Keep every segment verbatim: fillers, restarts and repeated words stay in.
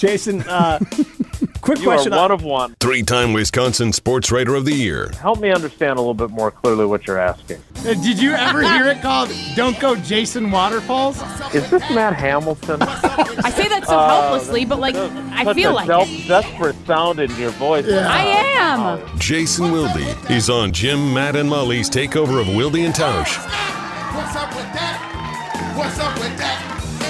Jason, uh, quick you question. You are one of one. Three-time Wisconsin Sports Writer of the Year. Help me understand a little bit more clearly what you're asking. Uh, did you ever hear it called Don't Go Jason Waterfalls? Is this Matt Hamilton? I say that so helplessly, uh, but like, I feel like self- it. desperate sound in your voice. Yeah. I am. Jason Wilde. He's on Jim, Matt, and Molly's takeover of Wilde and Tausch. What's up with that? What's up with that?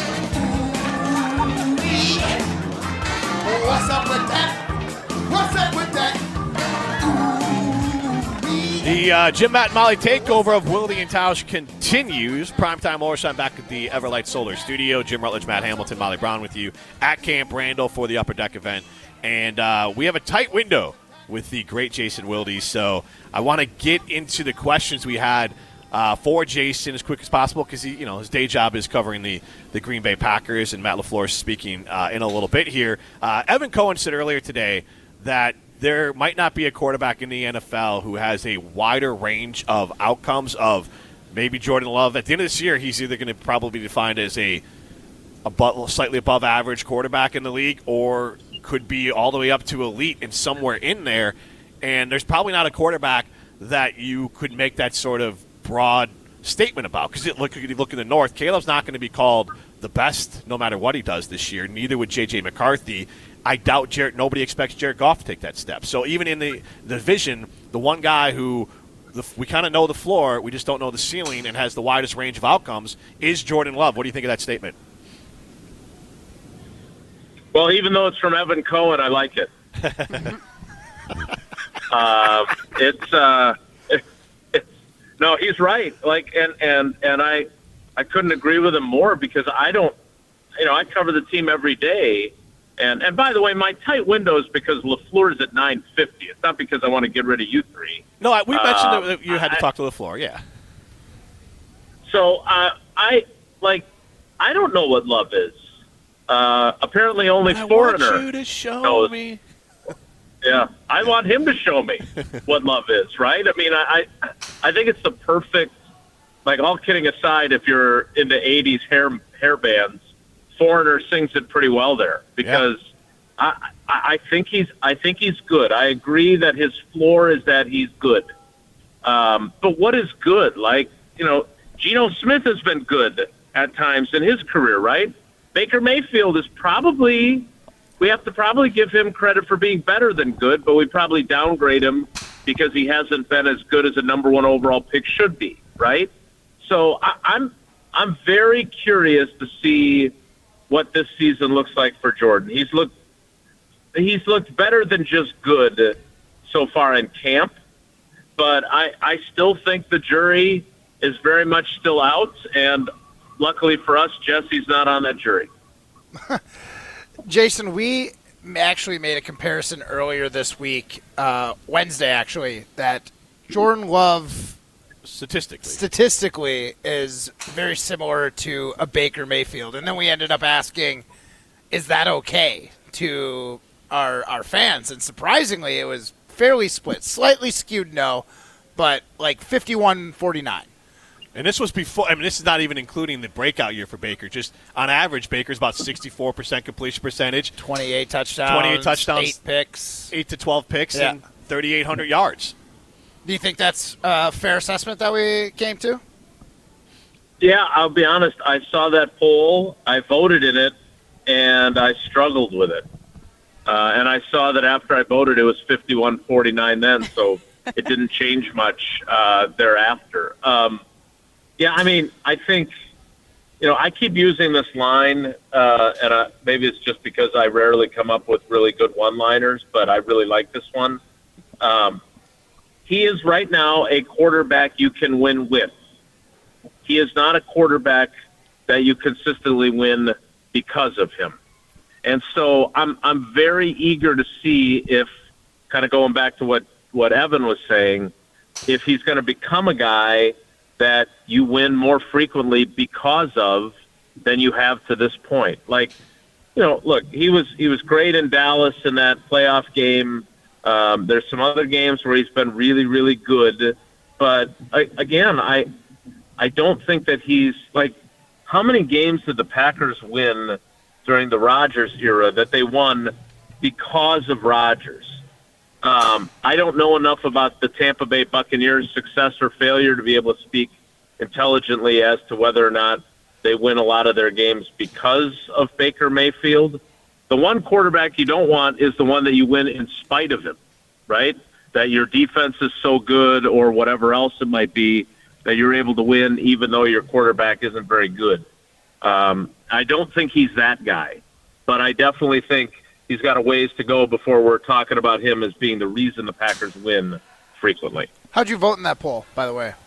What's up with that? What's up with that? The uh, Jim, Matt, and Molly takeover of Wilde and Tausch continues. Primetime Orshan back at the Everlight Solar Studio. Jim Rutledge, Matt Hamilton, Molly Brown with you at Camp Randall for the Upper Deck event. And uh, we have a tight window with the great Jason Wilde. So I want to get into the questions we had uh, for Jason as quick as possible because he, you know, his day job is covering the, the Green Bay Packers, and Matt LaFleur is speaking uh, in a little bit here. Uh, Evan Cohen said earlier today that there might not be a quarterback in the N F L who has a wider range of outcomes of maybe Jordan Love. At the end of this year, he's either going to probably be defined as a, a slightly above average quarterback in the league or could be all the way up to elite and somewhere in there. And there's probably not a quarterback that you could make that sort of broad statement about. Because look, if you look in the North, Caleb's not going to be called the best no matter what he does this year. Neither would J J McCarthy. I doubt Jared. Nobody expects Jared Goff to take that step. So even in the, the division, the one guy who the, we kind of know the floor, we just don't know the ceiling, and has the widest range of outcomes is Jordan Love. What do you think of that statement? Well, even though it's from Evan Cohen, I like it. uh, it's, uh, it, it's no, he's right. Like, and and and I, I couldn't agree with him more because I don't, you know, I cover the team every day. And and by the way, my tight window is because LaFleur's at nine fifty. It's not because I want to get rid of you three. No, we mentioned uh, that you had to I, talk to LaFleur, yeah. So uh, I like I don't know what love is. Uh, apparently, only I Foreigner want you to show knows. me. Yeah, I want him to show me what love is. Right? I mean, I I, I think it's the perfect. Like, all kidding aside, if you're into eighties hair hair bands. Foreigner sings it pretty well there because yeah. I, I think he's I think he's good. I agree that his floor is that he's good. Um, but what is good? Like, you know, Geno Smith has been good at times in his career, right? Baker Mayfield is probably we have to probably give him credit for being better than good, but we probably downgrade him because he hasn't been as good as a number one overall pick should be, right? So I, I'm I'm very curious to see what this season looks like for Jordan. He's looked he's looked better than just good so far in camp, but I, I still think the jury is very much still out, and luckily for us, Jesse's not on that jury. Jason, we actually made a comparison earlier this week, uh, Wednesday actually, that Jordan Love Statistically. Statistically is very similar to a Baker Mayfield. And then we ended up asking, is that okay to our our fans? And surprisingly, it was fairly split. Slightly skewed no, but like fifty-one forty-nine. And this was before, I mean, this is not even including the breakout year for Baker. Just on average, Baker's about sixty-four percent completion percentage. twenty-eight touchdowns. twenty-eight touchdowns. eight picks. eight to twelve picks yeah. and thirty-eight hundred yards. Do you think that's a fair assessment that we came to? Yeah, I'll be honest. I saw that poll. I voted in it, and I struggled with it. Uh, and I saw that after I voted, it was fifty-one forty-nine then, so it didn't change much uh, thereafter. Um, yeah, I mean, I think, you know, I keep using this line, uh, and I, maybe it's just because I rarely come up with really good one-liners, but I really like this one. Um, he is right now a quarterback you can win with. He is not a quarterback that you consistently win because of him. And so I'm I'm very eager to see if, kind of going back to what, what Evan was saying, if he's going to become a guy that you win more frequently because of than you have to this point. Like, you know, look, he was he was great in Dallas in that playoff game. Um, there's some other games where he's been really, really good. But, I, again, I I don't think that he's, like, how many games did the Packers win during the Rodgers era that they won because of Rodgers. Um, I don't know enough about the Tampa Bay Buccaneers' success or failure to be able to speak intelligently as to whether or not they win a lot of their games because of Baker Mayfield. The one quarterback you don't want is the one that you win in spite of him, right? That your defense is so good or whatever else it might be that you're able to win even though your quarterback isn't very good. Um, I don't think he's that guy, but I definitely think he's got a ways to go before we're talking about him as being the reason the Packers win frequently. How'd you vote in that poll, by the way?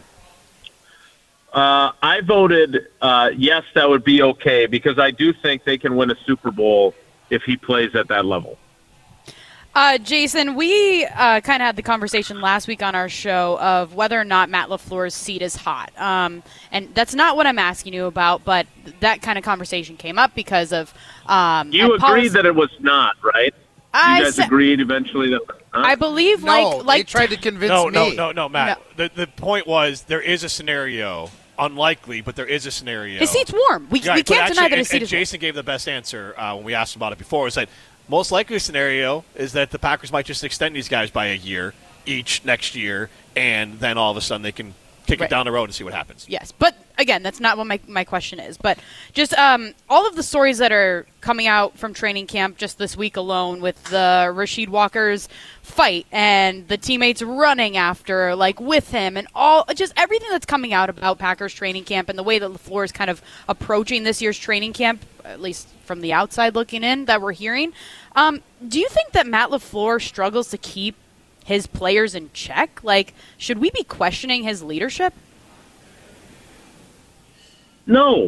uh, I voted uh, yes, that would be okay, because I do think they can win a Super Bowl if he plays at that level. Uh, Jason, we uh, kind of had the conversation last week on our show of whether or not Matt LaFleur's seat is hot. Um, and that's not what I'm asking you about, but that kind of conversation came up because of... Um, you agreed policy- that it was not, right? I you guys sa- agreed eventually that... Huh? I believe, No, like... like they tried to convince No, me. no, no, no, Matt. The, the point was there is a scenario, unlikely, but there is a scenario. His seat's warm. We, Yeah, we but can't actually, deny that and, his seat and is warm. Jason gave the best answer uh, when we asked him about it before, was that most likely scenario is that the Packers might just extend these guys by a year each next year, and then all of a sudden they can kick Right. it down the road and see what happens. Yes, but again, that's not what my, my question is. But just um, all of the stories that are coming out from training camp just this week alone with the Rasheed Walker's fight and the teammates running after, like, with him, and all just everything that's coming out about Packers training camp and the way that LaFleur is kind of approaching this year's training camp, at least from the outside looking in, that we're hearing. Um, do you think that Matt LaFleur struggles to keep his players in check? Like, should we be questioning his leadership? No.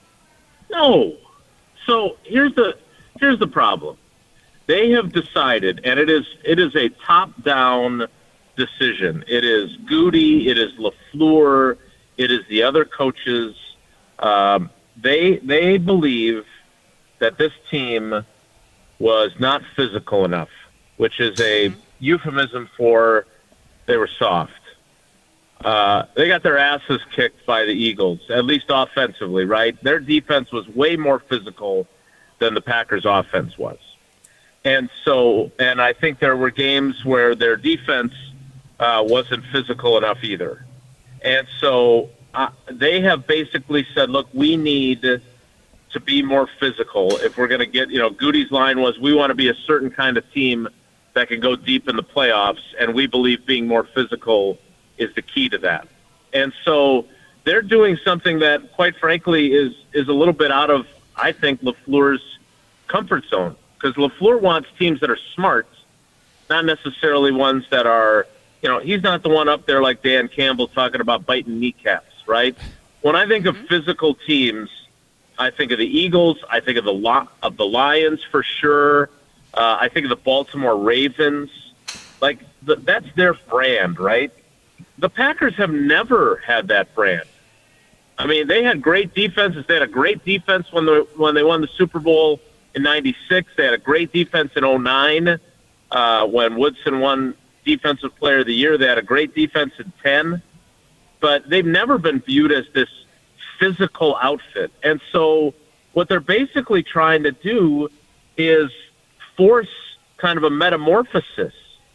No. So here's the here's the problem. They have decided, and it is it is a top-down decision. It is Goody, it is LaFleur, it is the other coaches. Um, they they believe that this team was not physical enough, which is a euphemism for they were soft. Uh, they got their asses kicked by the Eagles, at least offensively, right? Their defense was way more physical than the Packers' offense was. And so, and I think there were games where their defense uh, wasn't physical enough either. And so uh, they have basically said, look, we need to be more physical if we're going to get, you know, Goody's line was, we want to be a certain kind of team that can go deep in the playoffs, and we believe being more physical is the key to that. And so they're doing something that, quite frankly, is is a little bit out of, I think, LaFleur's comfort zone. Because LaFleur wants teams that are smart, not necessarily ones that are, you know, he's not the one up there like Dan Campbell talking about biting kneecaps, right? When I think of physical teams, I think of the Eagles, I think of the Lo- of the Lions for sure. Uh, I think of the Baltimore Ravens. Like, the, that's their brand, right? The Packers have never had that brand. I mean, they had great defenses. They had a great defense when the when they won the Super Bowl in ninety-six. They had a great defense in oh nine uh, when Woodson won Defensive Player of the Year. They had a great defense in ten. But they've never been viewed as this physical outfit. And so what they're basically trying to do is force kind of a metamorphosis.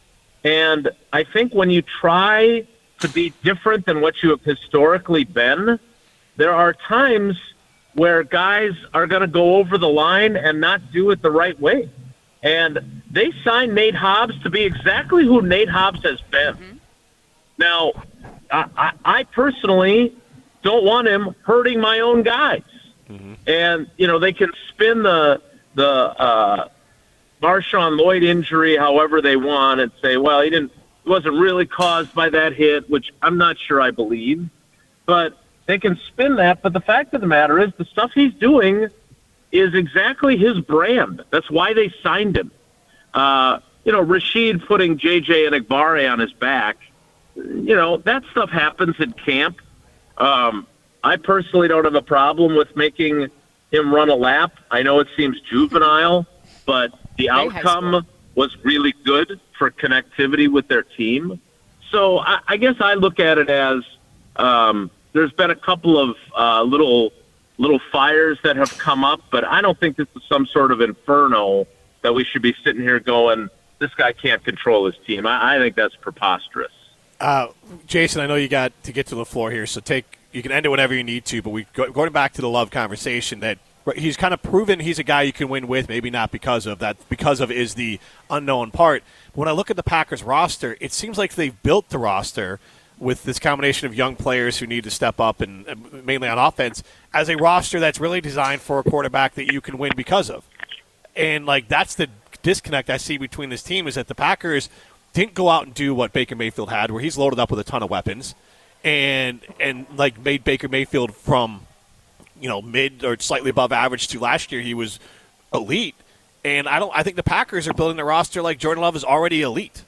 And I think when you try to be different than what you have historically been, there are times where guys are going to go over the line and not do it the right way. And they signed Nate Hobbs to be exactly who Nate Hobbs has been. Mm-hmm. Now, I, I, I personally don't want him hurting my own guys. Mm-hmm. And, you know, they can spin the the uh, Marshawn Lloyd injury however they want and say, well, he didn't, it wasn't really caused by that hit, which I'm not sure I believe. But they can spin that. But the fact of the matter is the stuff he's doing is exactly his brand. That's why they signed him. Uh, you know, Rasheed putting J J Enagbare on his back, you know, that stuff happens in camp. Um, I personally don't have a problem with making him run a lap. I know it seems juvenile, but the outcome was really good for connectivity with their team. So I, I guess I look at it as um, there's been a couple of uh, little little fires that have come up, but I don't think this is some sort of inferno that we should be sitting here going, this guy can't control his team. I, I think that's preposterous. Uh, Jason, I know you got to get to the floor here, so take you can end it whenever you need to, but we go, going back to the Love conversation, that he's kind of proven he's a guy you can win with, maybe not because of that. Because of is the unknown part. When I look at the Packers roster, it seems like they've built the roster with this combination of young players who need to step up, and, and mainly on offense, as a roster that's really designed for a quarterback that you can win because of. And, like, that's the disconnect I see between this team, is that the Packers didn't go out and do what Baker Mayfield had, where he's loaded up with a ton of weapons, and and like made Baker Mayfield from, you know, mid or slightly above average to last year he was elite. And I don't I think the Packers are building the roster like Jordan Love is already elite.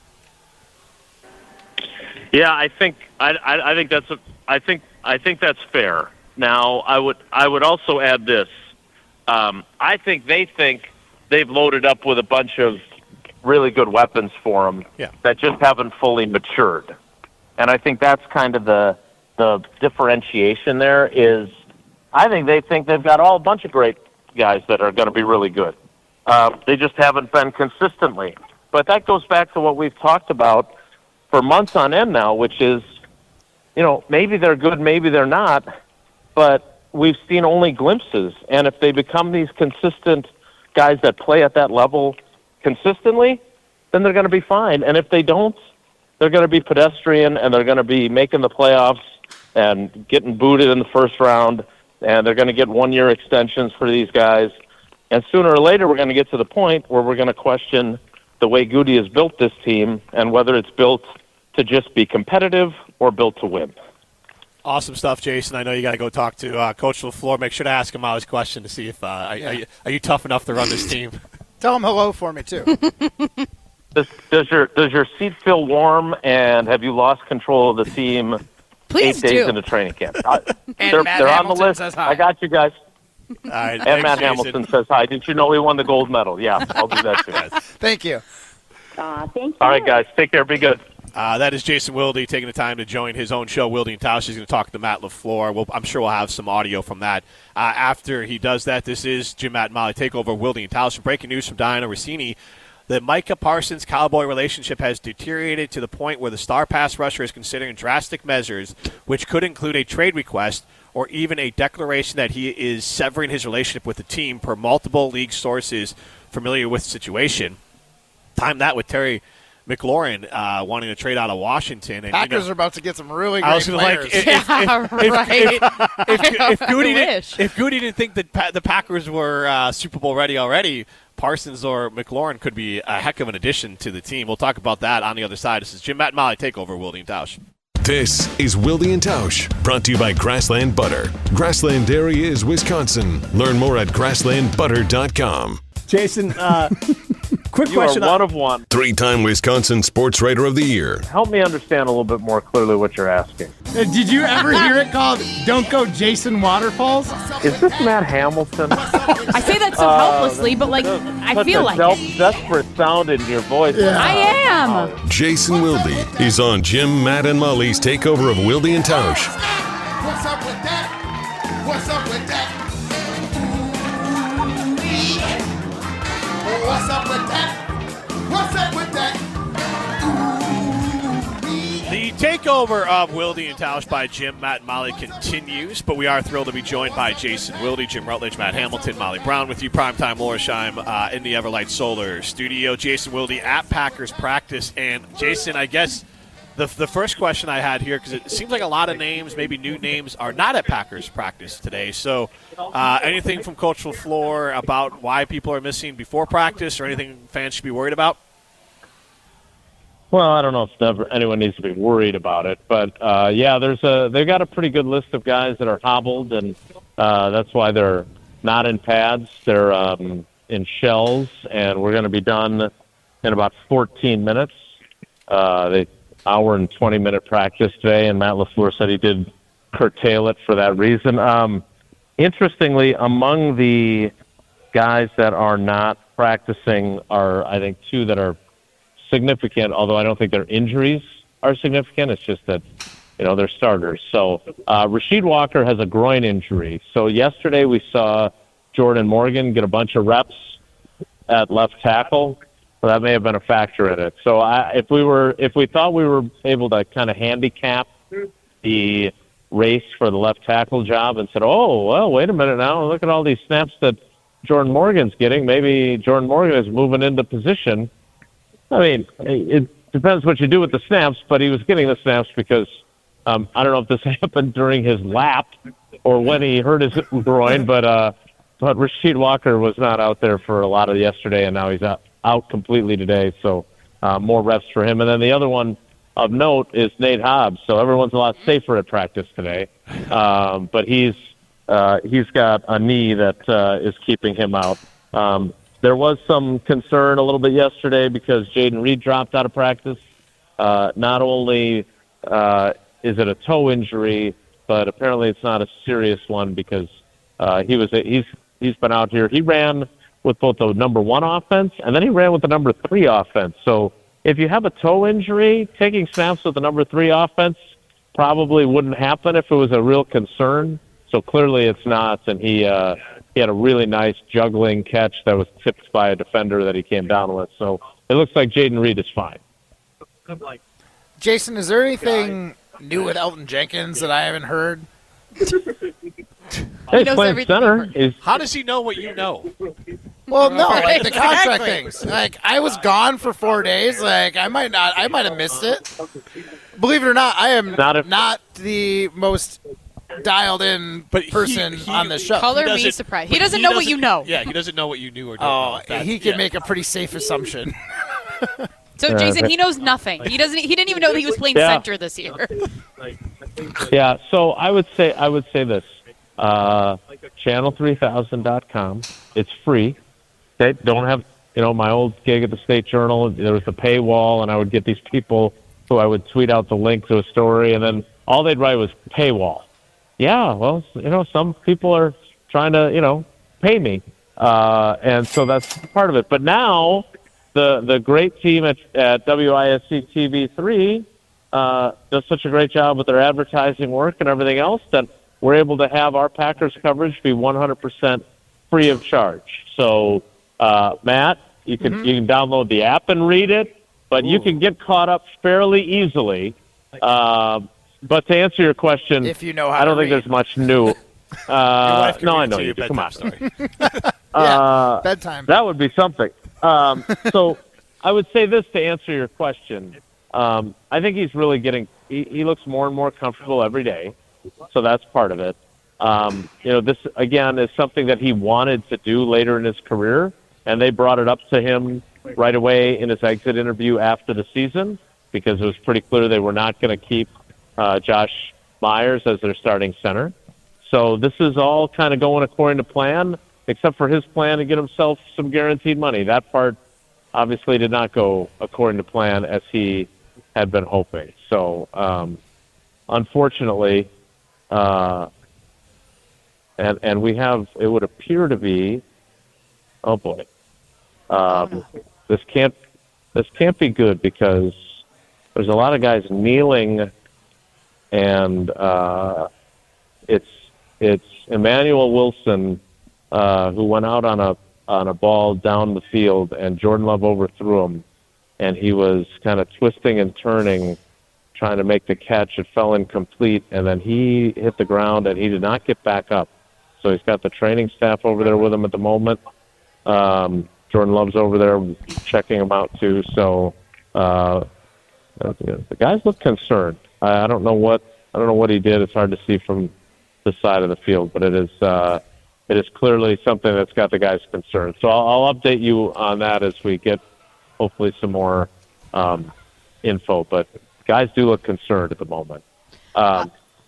Yeah, I think I, I, I think that's a, I think I think that's fair. Now, I would I would also add this. Um, I think they think they've loaded up with a bunch of really good weapons for them yeah. that just haven't fully matured. And I think that's kind of the the differentiation there is I think they think they've got all a bunch of great guys that are going to be really good. Uh, they just haven't been consistently. But that goes back to what we've talked about for months on end now, which is, you know, maybe they're good, maybe they're not, but we've seen only glimpses. And if they become these consistent guys that play at that level consistently, then they're going to be fine. And if they don't, they're going to be pedestrian, and they're going to be making the playoffs and getting booted in the first round, and they're going to get one-year extensions for these guys. And sooner or later, we're going to get to the point where we're going to question the way Goody has built this team and whether it's built to just be competitive or built to win. Awesome stuff, Jason. I know you got to go talk to uh, Coach LaFleur. Make sure to ask him Ali's question to see if uh, are, yeah. are, you, are you tough enough to run this team. Tell him hello for me, too. Does, does your does your seat feel warm, and have you lost control of the team Please eight days do. into training camp? Uh, And they're Matt they're on Hamilton the list. says hi. I got you guys. All right, And thanks, Matt Jason. Hamilton says hi. Did you know he won the gold medal? Yeah, I'll do that too. Thank you. Aw, thank you. All right, guys. Take care. Be good. Uh, that is Jason Wilde taking the time to join his own show, Wilde and Tausch. He's going to talk to Matt LaFleur. We'll, I'm sure we'll have some audio from that. Uh, after he does that, this is Jim, Matt, and Molly Takeover, Wilde and Tausch. Breaking news from Diana Rossini. The Micah Parsons-Cowboy relationship has deteriorated to the point where the star pass rusher is considering drastic measures, which could include a trade request or even a declaration that he is severing his relationship with the team, per multiple league sources familiar with the situation. Time that with Terry McLaurin uh, wanting to trade out of Washington. And, Packers you know, are about to get some really great I was gonna players. like if, Yeah, if, if, right. if, if, if, Goody I didn't, wish. if Goody didn't think that pa- the Packers were uh, Super Bowl ready already, Parsons or McLaurin could be a heck of an addition to the team. We'll talk about that on the other side. This is Jim, Matt, and Molly Takeover, Wilde and Tausch. This is Wilde and Tausch, brought to you by Grassland Butter. Grassland Dairy is Wisconsin. Learn more at grassland butter dot com. Jason, uh, quick You question. are one of one. Three-time Wisconsin Sports Writer of the Year. Help me understand a little bit more clearly what you're asking. Uh, Did you ever hear it called Don't Go Jason Waterfalls? Is this Matt Hamilton? I say that so helplessly, but like I Such feel a like self- it. desperate sound in your voice. I am. Jason Wilde is on Jim, Matt, and Molly's takeover of Wilde and Tausch. What's up with that? What's up with that? What's up with that? What's up with that? The takeover of Wilde and Tausch by Jim, Matt, and Molly continues, but we are thrilled to be joined by Jason Wilde, Jim Rutledge, Matt Hamilton, Molly Brown with you, Primetime Loresheim uh, in the Everlight Solar studio. Jason Wilde at Packers practice. And, Jason, I guess the the first question I had here, because it seems like a lot of names, maybe new names, are not at Packers practice today. So uh, anything from Coach LaFleur about why people are missing before practice, or anything fans should be worried about? Well, I don't know if never, anyone needs to be worried about it, but uh, yeah, there's a they've got a pretty good list of guys that are hobbled, and uh, that's why they're not in pads. They're um, in shells, and we're going to be done in about fourteen minutes. Uh, they hour and twenty minute practice today, and Matt LaFleur said he did curtail it for that reason. Um, interestingly, among the guys that are not practicing are, I think, two that are significant, although I don't think their injuries are significant. It's just that you know, their starters. So uh, Rasheed Walker has a groin injury. So yesterday we saw Jordan Morgan get a bunch of reps at left tackle. So that may have been a factor in it. So I, if we were, if we thought we were able to kind of handicap the race for the left tackle job and said, oh, well, wait a minute now, look at all these snaps that Jordan Morgan's getting. Maybe Jordan Morgan is moving into position. I mean, it depends what you do with the snaps, but he was getting the snaps because um, I don't know if this happened during his lap or when he hurt his groin, but uh, but Rasheed Walker was not out there for a lot of yesterday, and now he's out, out completely today. So uh, more reps for him. And then the other one of note is Nate Hobbs. So everyone's a lot safer at practice today, um, but he's uh, he's got a knee that uh, is keeping him out. Um, there was some concern a little bit yesterday because Jaden Reed dropped out of practice. Uh, not only uh, is it a toe injury, but apparently it's not a serious one because uh, he was a, he's he's been out here. He ran with both the number one offense and then he ran with the number three offense. So if you have a toe injury, taking snaps with the number three offense probably wouldn't happen if it was a real concern. So clearly it's not, and he uh, he had a really nice juggling catch that was tipped by a defender that he came down with. So it looks like Jaden Reed is fine. Jason, is there anything new with Elton Jenkins that I haven't heard? Hey, he's playing center. He's, How does he know what you know? Well, no, like the contract Exactly. things. Like I was gone for four days. Like I might not, I might have missed it. Believe it or not, I am Not not, if- the most dialed in But he- person he- on this show. Color me doesn't- surprised. but He doesn't know what you know. Yeah, he doesn't know what you knew or didn't Oh, know. That's- he can yeah. make a pretty safe assumption. So Yeah, Jason, but- he knows nothing. He doesn't. He didn't even know that he was playing Yeah. center this year. yeah, so I would say I would say this. Uh, channel three thousand dot com. It's free. Okay, don't have you know my old gig at the State Journal. There was a paywall, and I would get these people who I would tweet out the link to a story, and then all they'd write was paywall. Yeah, well, you know, some people are trying to you know pay me, uh, and so that's part of it. But now the the great team at, at W I S C T V three uh, does such a great job with their advertising work and everything else that we're able to have our Packers coverage be one hundred percent free of charge. So, uh, Matt, you can Mm-hmm. you can download the app and read it, but you can get caught up fairly easily. Uh, but to answer your question, If you know how I don't to think read. there's much new. Your Uh, wife can no, read I it know to you you do. Come on. bedtime story. Uh, Bedtime. that would be something. Um, so I would say this to answer your question. Um, I think he's really getting he, he looks more and more comfortable every day. So that's part of it. Um, you know, this, again, is something that he wanted to do later in his career, and they brought it up to him right away in his exit interview after the season because it was pretty clear they were not going to keep uh, Josh Myers as their starting center. So this is all kind of going according to plan, except for his plan to get himself some guaranteed money. That part obviously did not go according to plan as he had been hoping. So, um, unfortunately, uh, and and we have it would appear to be, oh boy, um, this can't this can't be good because there's a lot of guys kneeling, and uh, it's it's Emmanuel Wilson uh, who went out on a on a ball down the field, and Jordan Love overthrew him, and he was kind of twisting and turning, trying to make the catch. It fell incomplete, and then he hit the ground, and he did not get back up. So he's got the training staff over there with him at the moment. Um, Jordan Love's over there checking him out too. So uh, the guys look concerned. I, I don't know what I don't know what he did. It's hard to see from the side of the field, but it is uh, it is clearly something that's got the guys concerned. So I'll, I'll update you on that as we get hopefully some more um, info. But guys do look concerned at the moment. Um,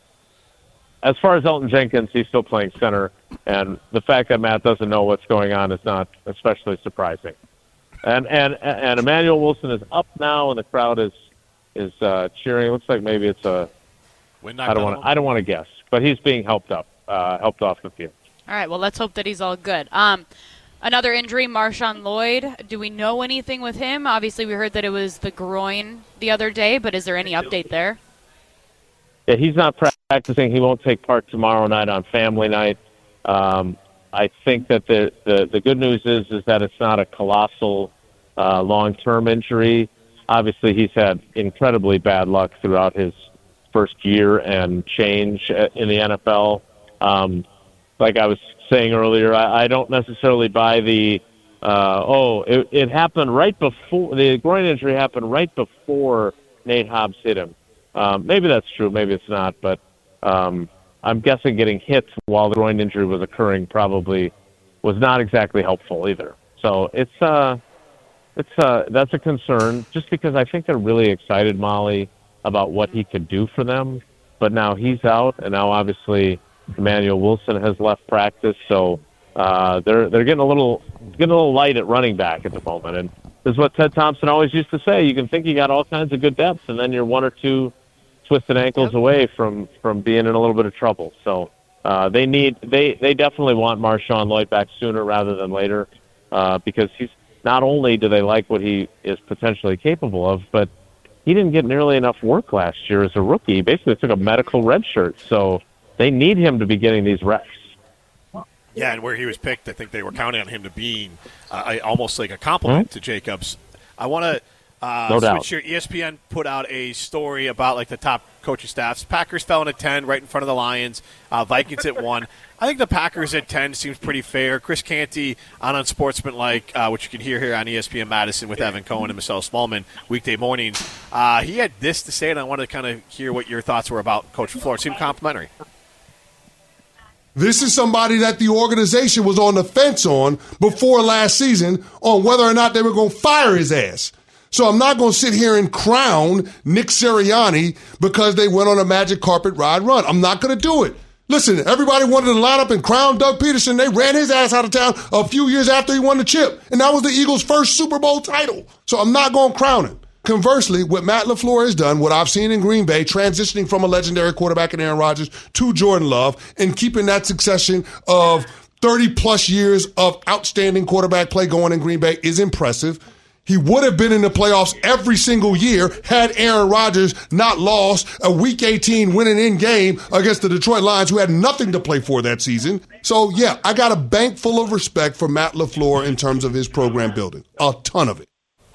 as far as Elton Jenkins, he's still playing center, and the fact that Matt doesn't know what's going on is not especially surprising. And and and Emmanuel Wilson is up now, and the crowd is is uh, cheering. It looks like maybe it's a Win I don't want to I don't want to guess, but he's being helped up, uh, helped off the field. All right. Well, let's hope that he's all good. Um, another injury, Marshawn Lloyd. Do we know anything with him? Obviously, we heard that it was the groin the other day, but is there any update there? yeah, he's not practicing. He won't take part tomorrow night on family night. Um, I think that the, the, the good news is is that it's not a colossal uh, long-term injury. Obviously, he's had incredibly bad luck throughout his first year and change in the N F L. Um, like I was saying earlier, I, I don't necessarily buy the, uh, oh, it, it happened right before, the groin injury happened right before Nate Hobbs hit him. Um, maybe that's true, maybe it's not, but um, I'm guessing getting hit while the groin injury was occurring probably was not exactly helpful either. So it's, uh, it's uh, that's a concern, just because I think they're really excited, Molly, about what he could do for them. But now he's out, and now obviously Emmanuel Wilson has left practice, so uh, they're they're getting a little getting a little light at running back at the moment. And this is what Ted Thompson always used to say: you can think you got all kinds of good depth, and then you're one or two twisted ankles yep. away from, from being in a little bit of trouble. So uh, they need they they definitely want Marshawn Lloyd back sooner rather than later, uh, because he's not only do they like what he is potentially capable of, but he didn't get nearly enough work last year as a rookie. He basically took a medical red shirt, so they need him to be getting these reps. Yeah, and where he was picked, I think they were counting on him to being uh, almost like a compliment mm-hmm. to Jacobs. I want to uh, no switch doubt. here. E S P N put out a story about like the top coaching staffs. Packers fell in at ten, right in front of the Lions. Uh, Vikings at one. I think the Packers at ten seems pretty fair. Chris Canty on Unsportsmanlike, uh, which you can hear here on E S P N Madison with Evan Cohen and Marcel Smallman weekday mornings. Uh, he had this to say, and I wanted to kind of hear what your thoughts were about Coach LaFleur. It seemed complimentary. This is somebody that the organization was on the fence on before last season on whether or not they were going to fire his ass. So I'm not going to sit here and crown Nick Sirianni because they went on a magic carpet ride run. I'm not going to do it. Listen, everybody wanted to line up and crown Doug Peterson. They ran his ass out of town a few years after he won the chip. And that was the Eagles' first Super Bowl title. So I'm not going to crown him. Conversely, what Matt LaFleur has done, what I've seen in Green Bay, transitioning from a legendary quarterback in Aaron Rodgers to Jordan Love and keeping that succession of thirty-plus years of outstanding quarterback play going in Green Bay is impressive. He would have been in the playoffs every single year had Aaron Rodgers not lost a Week eighteen winning in game against the Detroit Lions, who had nothing to play for that season. So, yeah, I got a bank full of respect for Matt LaFleur in terms of his program building. A ton of it.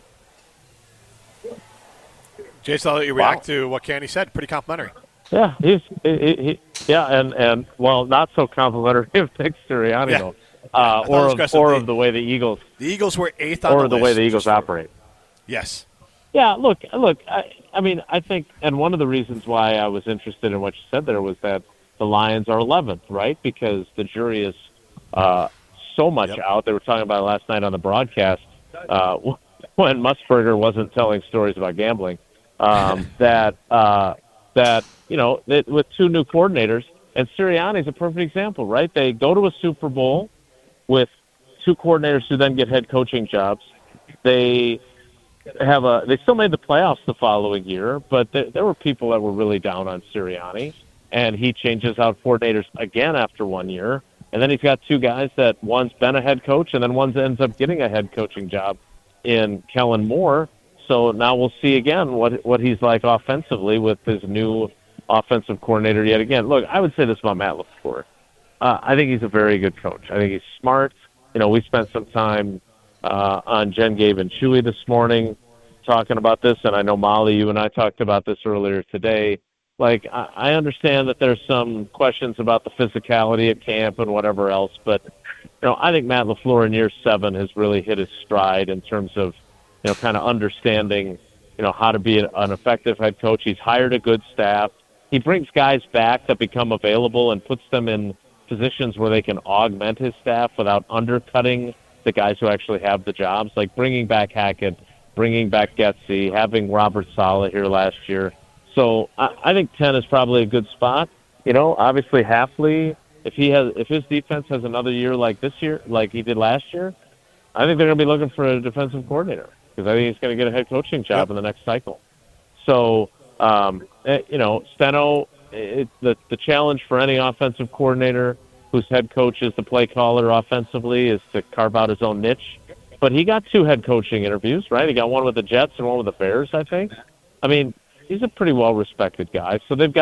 Jason, I'll let you react wow. to what Canty said. Pretty complimentary. Yeah, he's he, he, yeah, and, and well, not so complimentary of Nick Sirianni, yeah. though, uh, or of, or of the way the Eagles. The Eagles were eighth on or the, the list. Or the way the Eagles operate. Yes. Yeah, look, look. I, I mean, I think, and one of the reasons why I was interested in what you said there was that the Lions are eleventh, right? Because the jury is uh, so much yep. out. They were talking about it last night on the broadcast uh, when Musburger wasn't telling stories about gambling. Um, that uh, that you know that with two new coordinators, and Sirianni's a perfect example, right? They go to a Super Bowl with two coordinators who then get head coaching jobs. They have a they still made the playoffs the following year, but there, there were people that were really down on Sirianni, and he changes out coordinators again after one year, and then he's got two guys that one's been a head coach, and then one ends up getting a head coaching job in Kellen Moore. So now we'll see again what what he's like offensively with his new offensive coordinator yet again. Look, I would say this about Matt LaFleur. Uh, I think he's a very good coach. I think he's smart. You know, we spent some time uh, on Jen, Gabe, and Chewy this morning talking about this, and I know, Molly, you and I talked about this earlier today. Like, I, I understand that there's some questions about the physicality at camp and whatever else, but, you know, I think Matt LaFleur in year seven has really hit his stride in terms of, you know, kind of understanding, you know, how to be an effective head coach. He's hired a good staff. He brings guys back that become available and puts them in positions where they can augment his staff without undercutting the guys who actually have the jobs, like bringing back Hackett, bringing back Getsy, having Robert Saleh here last year. So I, I think ten is probably a good spot. You know, obviously Hafley, if he has, if his defense has another year like this year, like he did last year, I think they're going to be looking for a defensive coordinator, because I think he's going to get a head coaching job yep. in the next cycle. So, um, you know, Steno, it, the, the challenge for any offensive coordinator whose head coach is the play caller offensively is to carve out his own niche. But he got two head coaching interviews, right? He got one with the Jets and one with the Bears, I think. I mean, he's a pretty well-respected guy. So they've got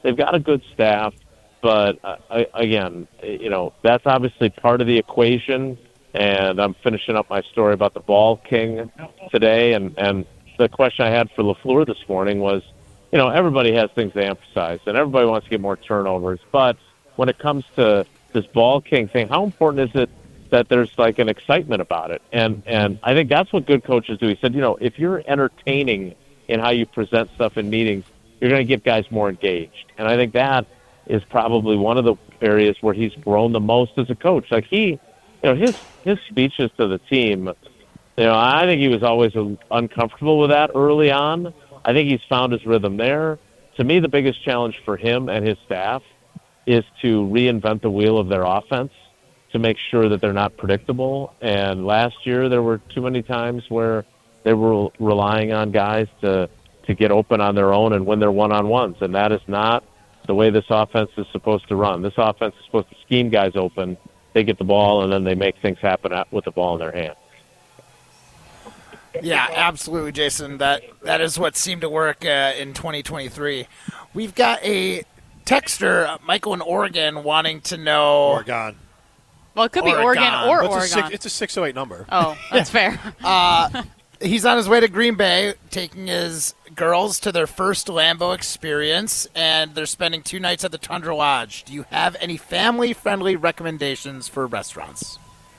they've got a good staff, but uh, I, again, you know, that's obviously part of the equation. And I'm finishing up my story about the ball king today, and and the question I had for LaFleur this morning was, you know, everybody has things they emphasize, and everybody wants to get more turnovers. But when it comes to this ball king thing, how important is it that there's like an excitement about it? And and I think that's what good coaches do. He said, you know, if you're entertaining in how you present stuff in meetings, you're going to get guys more engaged. And I think that is probably one of the areas where he's grown the most as a coach. Like he, you know, his his speeches to the team, you know, I think he was always uncomfortable with that early on. I think he's found his rhythm there. To me, the biggest challenge for him and his staff is to reinvent the wheel of their offense to make sure that they're not predictable. And last year there were too many times where they were relying on guys to, to get open on their own and win their one-on-ones. And that is not the way this offense is supposed to run. This offense is supposed to scheme guys open. They get the ball, and then they make things happen with the ball in their hand. Yeah, absolutely, Jason. That that is what seemed to work uh, in twenty twenty-three. We've got a texter, uh, Michael in Oregon, wanting to know. Oregon. Well, it could be Oregon. Oregon or It's a, Oregon. six, it's a six oh eight number. Oh, that's fair. Uh, he's on his way to Green Bay, taking his girls to their first Lambeau experience, and they're spending two nights at the Tundra Lodge. Do you have any family-friendly recommendations for restaurants?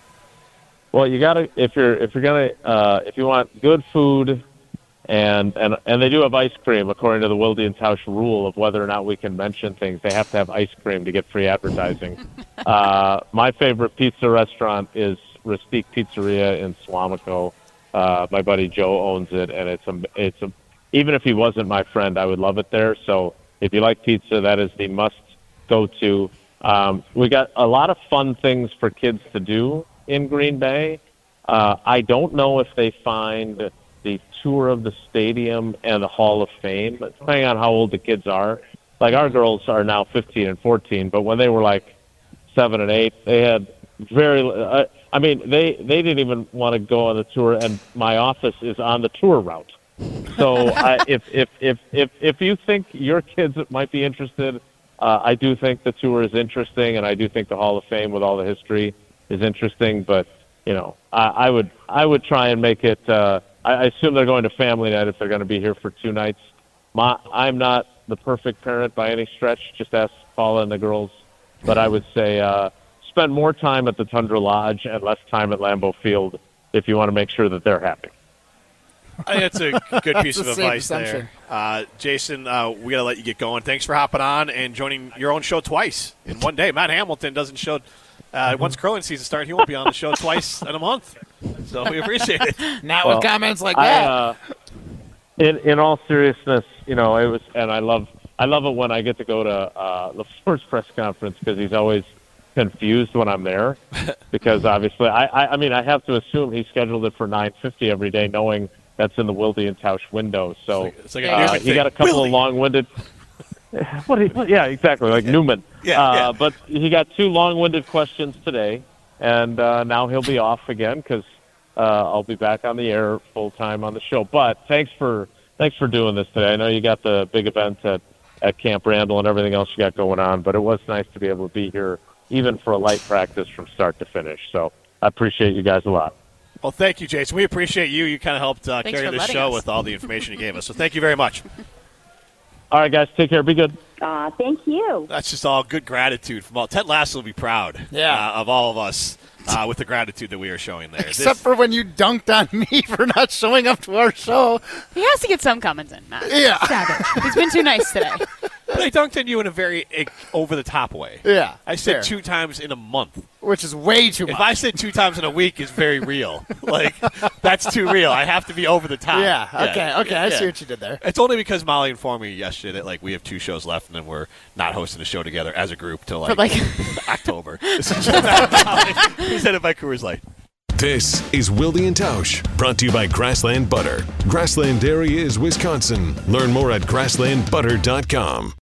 Well, you gotta if you're if you're gonna uh, if you want good food, and and and they do have ice cream according to the Wilde and Tausch rule of whether or not we can mention things. They have to have ice cream to get free advertising. uh, my favorite pizza restaurant is Rustique Pizzeria in Suamico. Uh, my buddy Joe owns it, and it's a it's a even if he wasn't my friend, I would love it there. So if you like pizza, that is the must go to. Um, we got a lot of fun things for kids to do in Green Bay. Uh, I don't know if they find the tour of the stadium and the Hall of Fame, depending on how old the kids are. Like our girls are now fifteen and fourteen, but when they were like seven and eight, they had very, uh, I mean, they, they didn't even want to go on the tour, and my office is on the tour route. So uh, if, if, if, if, if you think your kids might be interested, uh, I do think the tour is interesting, and I do think the Hall of Fame with all the history is interesting, but you know, I, I would I would try and make it. Uh, I, I assume they're going to family night if they're going to be here for two nights. My, I'm not the perfect parent by any stretch. Just ask Paula and the girls, but I would say uh, spend more time at the Tundra Lodge and less time at Lambeau Field if you want to make sure that they're happy. I think that's a good piece of That's a safe advice assumption. there. Uh, Jason, uh, we got to let you get going. Thanks for hopping on and joining your own show twice in one day. Matt Hamilton doesn't show uh, – once curling season starts, he won't be on the show twice in a month. So we appreciate it. Not Well, with comments like I, that. uh, in in all seriousness, you know, it was, and I love I love it when I get to go to uh, the first press conference because he's always confused when I'm there. Because obviously, I, I I mean, I have to assume he scheduled it for nine fifty every day, knowing that's in the Wilde and Tausch window. So It's like a uh, Newman he thing. got a couple Wilde. of long-winded. What? He, yeah, exactly, like Newman. Yeah, uh, yeah. But he got two long-winded questions today, and uh, now he'll be off again because uh, I'll be back on the air full time on the show. But thanks for thanks for doing this today. I know you got the big event at at Camp Randall and everything else you got going on, but it was nice to be able to be here, even for a light practice from start to finish. So I appreciate you guys a lot. Well, thank you, Jason. We appreciate you. You kind of helped uh, Thanks carry for this letting show us. with all the information you gave us. So thank you very much. All right, guys, take care. Be good. Aw, thank you. That's just all good gratitude from all. Ted Lasso will be proud Yeah. uh, of all of us uh, with the gratitude that we are showing there. Except This- for when you dunked on me for not showing up to our show. He has to get some comments in, Matt. Yeah. Savage. He's been too nice today. But I dunked on you in a very eh, over-the-top way. Yeah. I said fair. two times in a month. Which is way too If much. I said two times in a week, it's very real. Like, that's too real. I have to be over the top. yeah. Okay. Okay. I Yeah. see what you did there. It's only because Molly informed me yesterday that like we have two shows left and then we're not hosting a show together as a group till like, like- October. This is just he said it by Coors Light. This is Wilde and Tausch, brought to you by Grassland Butter. Grassland Dairy is Wisconsin. Learn more at grassland butter dot com.